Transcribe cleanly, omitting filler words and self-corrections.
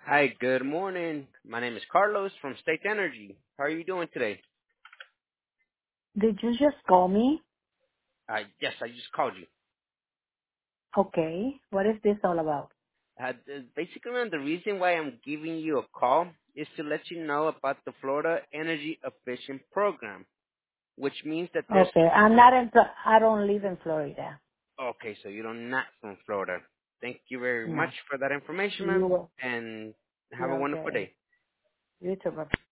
Hi, good morning. My name is Carlos from State Energy. How are you doing today? Did you just call me? Yes, I just called you. Okay. What is this all about? Basically, the reason why I'm giving you a call is to let you know about the Florida Energy Efficient Program, which means that there's, Okay. I don't live in Florida. okay, so you're not from Florida. Thank you very much No. for that information, ma'am, You, and have a you're wonderful okay. day. You too. Bye.